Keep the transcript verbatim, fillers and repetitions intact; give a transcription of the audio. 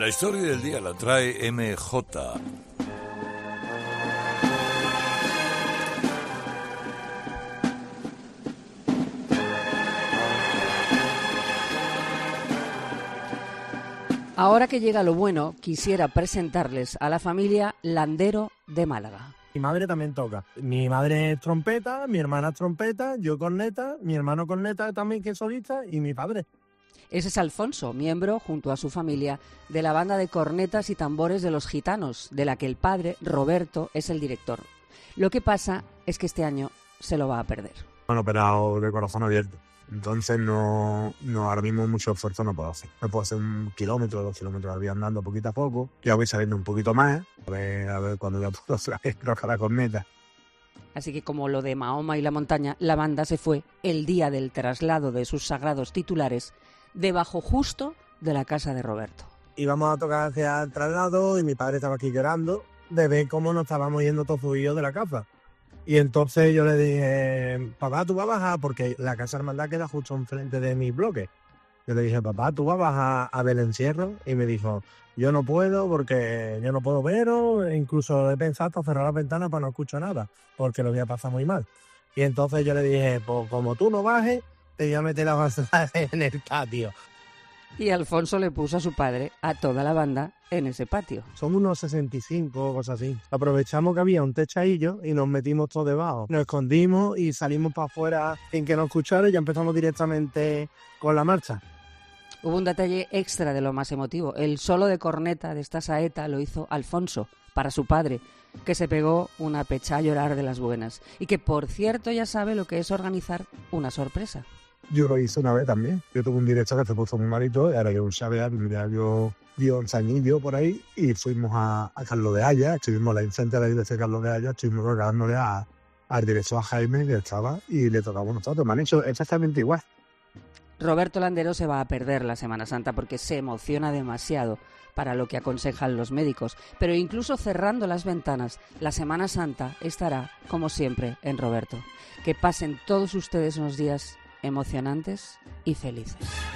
La historia del día la trae M J. Ahora que llega lo bueno, quisiera presentarles a la familia Landero de Málaga. Mi madre también toca. Mi madre es trompeta, mi hermana es trompeta, yo corneta, mi hermano corneta también que es solista y mi padre. Ese es Alfonso, miembro, junto a su familia, de la banda de cornetas y tambores de los Gitanos, de la que el padre, Roberto, es el director. Lo que pasa es que este año se lo va a perder. Me han operado de corazón abierto. Entonces no, no, ahora mismo mucho esfuerzo no puedo hacer. Me puedo hacer un kilómetro, dos kilómetros al día andando poquito a poco. Ya voy saliendo un poquito más, a ver, a ver cuando ya puedo otra vez tocar la corneta. Así que como lo de Mahoma y la montaña, la banda se fue el día del traslado de sus sagrados titulares debajo justo de la casa de Roberto. Íbamos a tocar hacia el traslado y mi padre estaba aquí llorando de ver cómo nos estábamos yendo todos subidos de la casa. Y entonces yo le dije, papá, tú vas a bajar, porque la casa hermandad queda justo enfrente de mi bloque. Yo le dije, papá, tú vas a bajar a ver el encierro. Y me dijo, yo no puedo porque yo no puedo veros. E incluso he pensado hasta cerrar las ventanas para no escuchar nada, porque lo voy a pasar muy mal. Y entonces yo le dije, pues como tú no bajes, te voy a meter la basura en el patio. Y Alfonso le puso a su padre, a toda la banda, en ese patio. Son unos sesenta y cinco o cosas así. Aprovechamos que había un techadillo y nos metimos todos debajo. Nos escondimos y salimos para afuera sin que nos escuchara y ya empezamos directamente con la marcha. Hubo un detalle extra de lo más emotivo. El solo de corneta de esta saeta lo hizo Alfonso, para su padre, que se pegó una pecha a llorar de las buenas. Y que, por cierto, ya sabe lo que es organizar una sorpresa. Yo lo hice una vez también. Yo tuve un director que se puso muy malito, y ahora yo sabía, mira, yo dio un sañillo por ahí y fuimos a, a Carlos de Haya, estuvimos la enfrente de la iglesia de Carlos de Haya, estuvimos regalándole a, al director a Jaime, que estaba, y le tocamos nosotros. Me han hecho exactamente igual. Roberto Landero se va a perder la Semana Santa porque se emociona demasiado para lo que aconsejan los médicos. Pero incluso cerrando las ventanas, la Semana Santa estará, como siempre, en Roberto. Que pasen todos ustedes unos días emocionantes y felices.